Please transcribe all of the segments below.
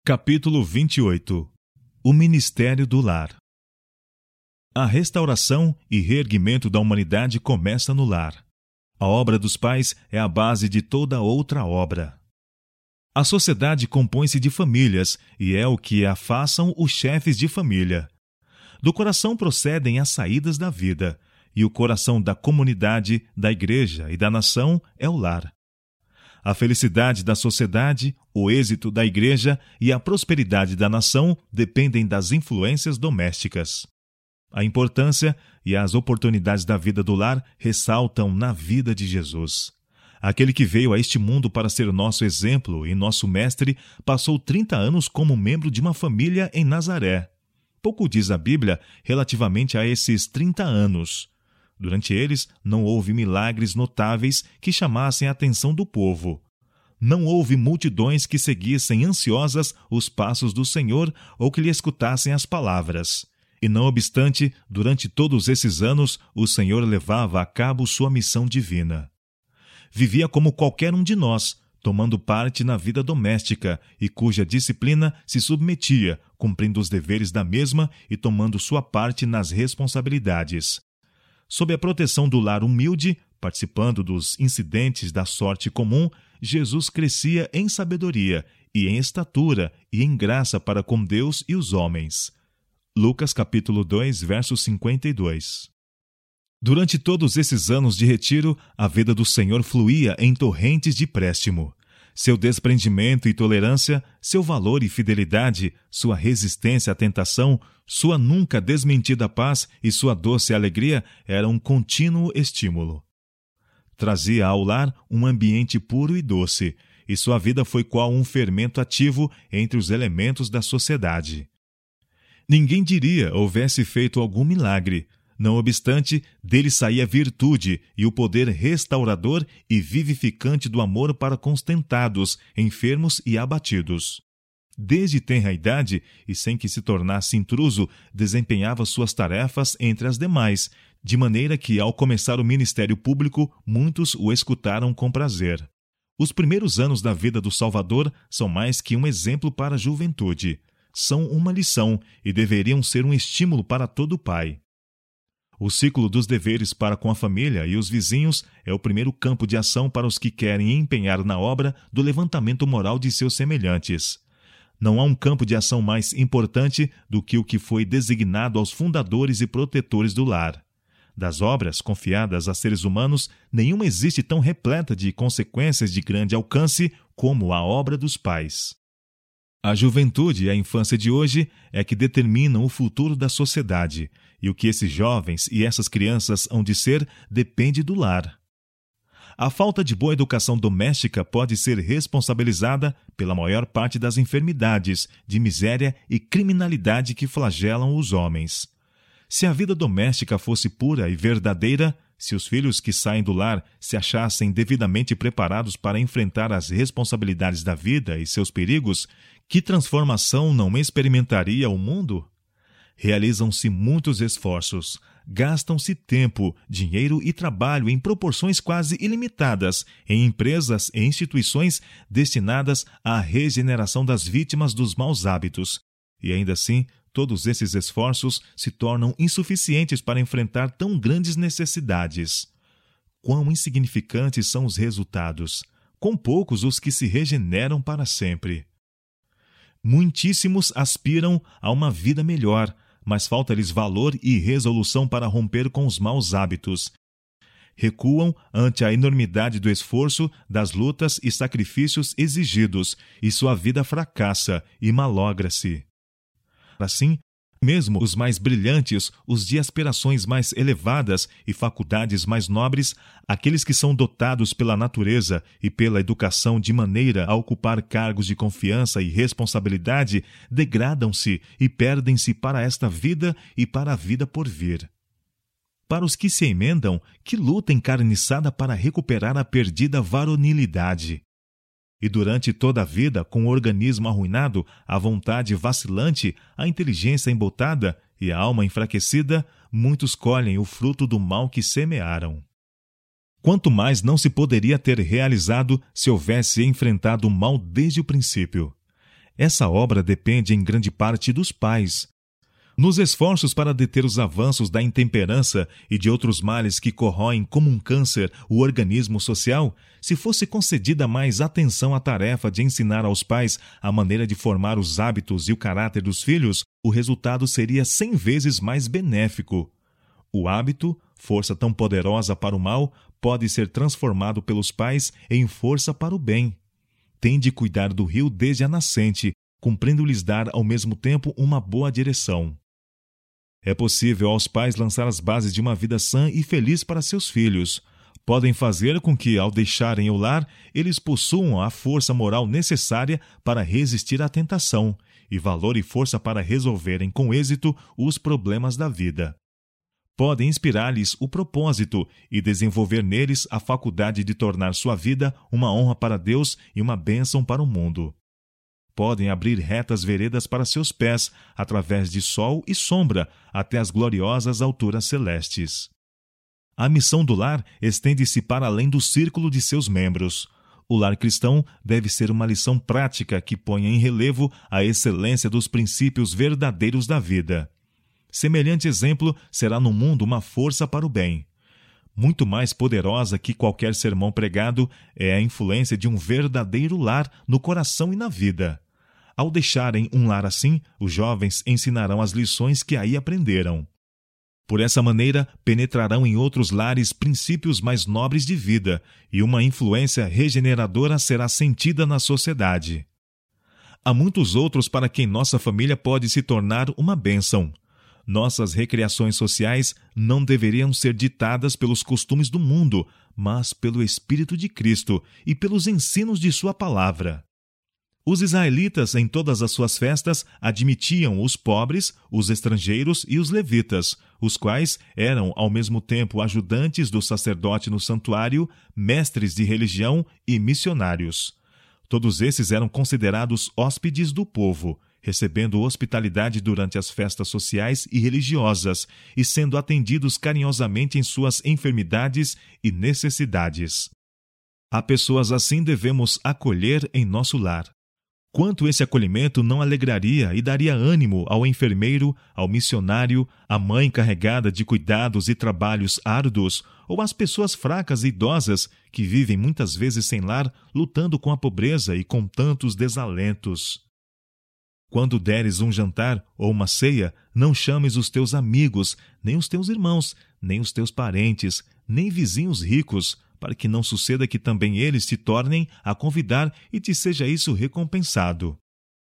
Capítulo 28. O Ministério do Lar. A restauração e reerguimento da humanidade começa no lar. A obra dos pais é a base de toda outra obra. A sociedade compõe-se de famílias e é o que a façam os chefes de família. Do coração procedem as saídas da vida, e o coração da comunidade, da igreja e da nação é o lar. A felicidade da sociedade, o êxito da igreja e a prosperidade da nação dependem das influências domésticas. A importância e as oportunidades da vida do lar ressaltam na vida de Jesus. Aquele que veio a este mundo para ser nosso exemplo e nosso mestre passou 30 anos como membro de uma família em Nazaré. Pouco diz a Bíblia relativamente a esses 30 anos. Durante eles, não houve milagres notáveis que chamassem a atenção do povo. Não houve multidões que seguissem ansiosas os passos do Senhor ou que lhe escutassem as palavras. E não obstante, durante todos esses anos, o Senhor levava a cabo sua missão divina. Vivia como qualquer um de nós, tomando parte na vida doméstica e cuja disciplina se submetia, cumprindo os deveres da mesma e tomando sua parte nas responsabilidades. Sob a proteção do lar humilde, participando dos incidentes da sorte comum, Jesus crescia em sabedoria e em estatura e em graça para com Deus e os homens. Lucas capítulo 2, verso 52. Durante todos esses anos de retiro, a vida do Senhor fluía em torrentes de préstimo. Seu desprendimento e tolerância, seu valor e fidelidade, sua resistência à tentação, sua nunca desmentida paz e sua doce alegria eram um contínuo estímulo. Trazia ao lar um ambiente puro e doce, e sua vida foi qual um fermento ativo entre os elementos da sociedade. Ninguém diria houvesse feito algum milagre. Não obstante, dele saía virtude e o poder restaurador e vivificante do amor para com os tentados, enfermos e abatidos. Desde tenra idade, e sem que se tornasse intruso, desempenhava suas tarefas entre as demais, de maneira que, ao começar o ministério público, muitos o escutaram com prazer. Os primeiros anos da vida do Salvador são mais que um exemplo para a juventude. São uma lição e deveriam ser um estímulo para todo pai. O ciclo dos deveres para com a família e os vizinhos é o primeiro campo de ação para os que querem empenhar na obra do levantamento moral de seus semelhantes. Não há um campo de ação mais importante do que o que foi designado aos fundadores e protetores do lar. Das obras confiadas a seres humanos, nenhuma existe tão repleta de consequências de grande alcance como a obra dos pais. A juventude e a infância de hoje é que determinam o futuro da sociedade, e o que esses jovens e essas crianças hão de ser depende do lar. A falta de boa educação doméstica pode ser responsabilizada pela maior parte das enfermidades, de miséria e criminalidade que flagelam os homens. Se a vida doméstica fosse pura e verdadeira, se os filhos que saem do lar se achassem devidamente preparados para enfrentar as responsabilidades da vida e seus perigos, que transformação não experimentaria o mundo? Realizam-se muitos esforços, gastam-se tempo, dinheiro e trabalho em proporções quase ilimitadas em empresas e instituições destinadas à regeneração das vítimas dos maus hábitos. E ainda assim, todos esses esforços se tornam insuficientes para enfrentar tão grandes necessidades. Quão insignificantes são os resultados, quão poucos os que se regeneram para sempre. Muitíssimos aspiram a uma vida melhor, mas falta-lhes valor e resolução para romper com os maus hábitos. Recuam ante a enormidade do esforço, das lutas e sacrifícios exigidos, e sua vida fracassa e malogra-se. Assim, mesmo os mais brilhantes, os de aspirações mais elevadas e faculdades mais nobres, aqueles que são dotados pela natureza e pela educação de maneira a ocupar cargos de confiança e responsabilidade, degradam-se e perdem-se para esta vida e para a vida por vir. Para os que se emendam, que luta encarniçada para recuperar a perdida varonilidade. E durante toda a vida, com o organismo arruinado, a vontade vacilante, a inteligência embotada e a alma enfraquecida, muitos colhem o fruto do mal que semearam. Quanto mais não se poderia ter realizado se houvesse enfrentado o mal desde o princípio. Essa obra depende em grande parte dos pais. Nos esforços para deter os avanços da intemperança e de outros males que corroem como um câncer o organismo social, se fosse concedida mais atenção à tarefa de ensinar aos pais a maneira de formar os hábitos e o caráter dos filhos, o resultado seria 100 vezes mais benéfico. O hábito, força tão poderosa para o mal, pode ser transformado pelos pais em força para o bem. Tem de cuidar do rio desde a nascente, cumprindo-lhes dar ao mesmo tempo uma boa direção. É possível aos pais lançar as bases de uma vida sã e feliz para seus filhos. Podem fazer com que, ao deixarem o lar, eles possuam a força moral necessária para resistir à tentação e valor e força para resolverem com êxito os problemas da vida. Podem inspirar-lhes o propósito e desenvolver neles a faculdade de tornar sua vida uma honra para Deus e uma bênção para o mundo. Podem abrir retas veredas para seus pés, através de sol e sombra, até as gloriosas alturas celestes. A missão do lar estende-se para além do círculo de seus membros. O lar cristão deve ser uma lição prática que ponha em relevo a excelência dos princípios verdadeiros da vida. Semelhante exemplo será no mundo uma força para o bem. Muito mais poderosa que qualquer sermão pregado é a influência de um verdadeiro lar no coração e na vida. Ao deixarem um lar assim, os jovens ensinarão as lições que aí aprenderam. Por essa maneira, penetrarão em outros lares princípios mais nobres de vida, e uma influência regeneradora será sentida na sociedade. Há muitos outros para quem nossa família pode se tornar uma bênção. Nossas recreações sociais não deveriam ser ditadas pelos costumes do mundo, mas pelo Espírito de Cristo e pelos ensinos de sua palavra. Os israelitas, em todas as suas festas, admitiam os pobres, os estrangeiros e os levitas, os quais eram, ao mesmo tempo, ajudantes do sacerdote no santuário, mestres de religião e missionários. Todos esses eram considerados hóspedes do povo, recebendo hospitalidade durante as festas sociais e religiosas e sendo atendidos carinhosamente em suas enfermidades e necessidades. Há pessoas assim devemos acolher em nosso lar. Quanto esse acolhimento não alegraria e daria ânimo ao enfermeiro, ao missionário, à mãe encarregada de cuidados e trabalhos árduos, ou às pessoas fracas e idosas que vivem muitas vezes sem lar, lutando com a pobreza e com tantos desalentos. Quando deres um jantar ou uma ceia, não chames os teus amigos, nem os teus irmãos, nem os teus parentes, nem vizinhos ricos, para que não suceda que também eles te tornem a convidar e te seja isso recompensado.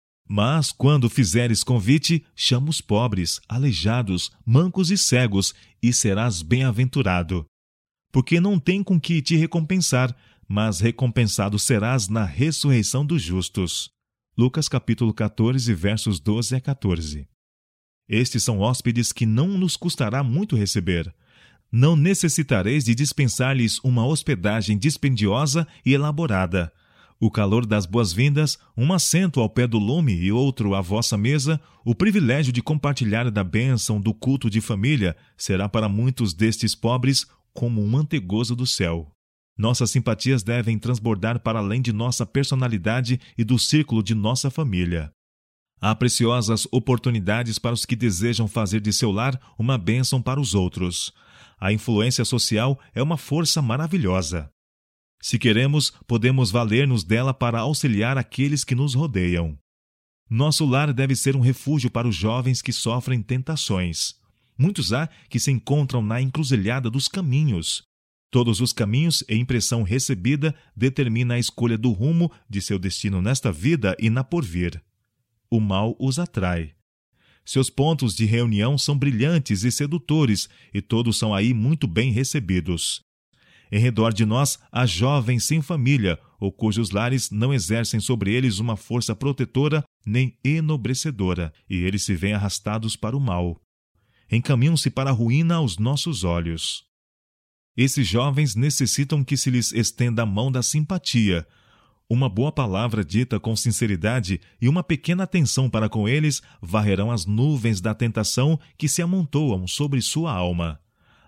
Mas, quando fizeres convite, chama os pobres, aleijados, mancos e cegos, e serás bem-aventurado. Porque não tem com que te recompensar, mas recompensado serás na ressurreição dos justos. Lucas capítulo 14, versos 12 a 14. Estes são hóspedes que não nos custará muito receber. Não necessitareis de dispensar-lhes uma hospedagem dispendiosa e elaborada. O calor das boas-vindas, um assento ao pé do lume e outro à vossa mesa, o privilégio de compartilhar da bênção do culto de família, será para muitos destes pobres como um mantegoso do céu. Nossas simpatias devem transbordar para além de nossa personalidade e do círculo de nossa família. Há preciosas oportunidades para os que desejam fazer de seu lar uma bênção para os outros. A influência social é uma força maravilhosa. Se queremos, podemos valer-nos dela para auxiliar aqueles que nos rodeiam. Nosso lar deve ser um refúgio para os jovens que sofrem tentações. Muitos há que se encontram na encruzilhada dos caminhos. Todos os caminhos e impressão recebida determina a escolha do rumo de seu destino nesta vida e na porvir. O mal os atrai. Seus pontos de reunião são brilhantes e sedutores, e todos são aí muito bem recebidos. Em redor de nós há jovens sem família, ou cujos lares não exercem sobre eles uma força protetora nem enobrecedora, e eles se veem arrastados para o mal. Encaminham-se para a ruína aos nossos olhos. Esses jovens necessitam que se lhes estenda a mão da simpatia. Uma boa palavra dita com sinceridade e uma pequena atenção para com eles varrerão as nuvens da tentação que se amontoam sobre sua alma.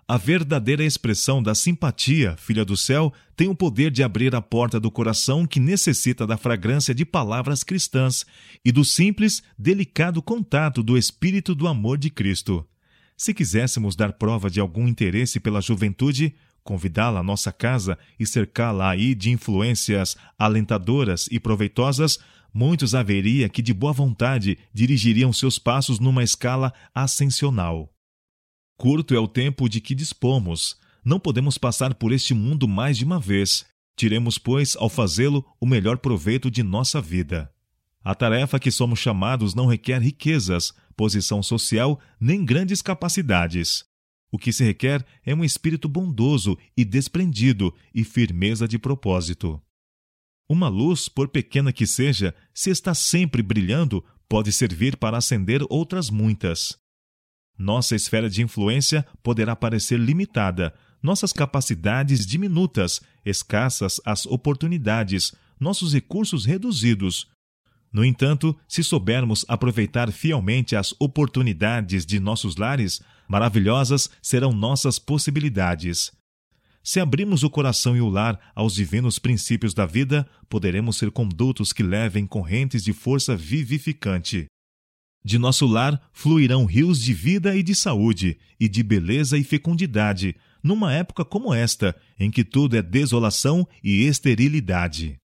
A verdadeira expressão da simpatia, filha do céu, tem o poder de abrir a porta do coração que necessita da fragrância de palavras cristãs e do simples, delicado contato do Espírito do amor de Cristo. Se quiséssemos dar prova de algum interesse pela juventude, convidá-la à nossa casa e cercá-la aí de influências alentadoras e proveitosas, muitos haveria que de boa vontade dirigiriam seus passos numa escala ascensional. Curto é o tempo de que dispomos. Não podemos passar por este mundo mais de uma vez. Tiremos, pois, ao fazê-lo, o melhor proveito de nossa vida. A tarefa que somos chamados não requer riquezas, posição social, nem grandes capacidades. O que se requer é um espírito bondoso e desprendido e firmeza de propósito. Uma luz, por pequena que seja, se está sempre brilhando, pode servir para acender outras muitas. Nossa esfera de influência poderá parecer limitada, nossas capacidades diminutas, escassas as oportunidades, nossos recursos reduzidos. No entanto, se soubermos aproveitar fielmente as oportunidades de nossos lares, maravilhosas serão nossas possibilidades. Se abrirmos o coração e o lar aos divinos princípios da vida, poderemos ser condutos que levem correntes de força vivificante. De nosso lar fluirão rios de vida e de saúde, e de beleza e fecundidade, numa época como esta, em que tudo é desolação e esterilidade.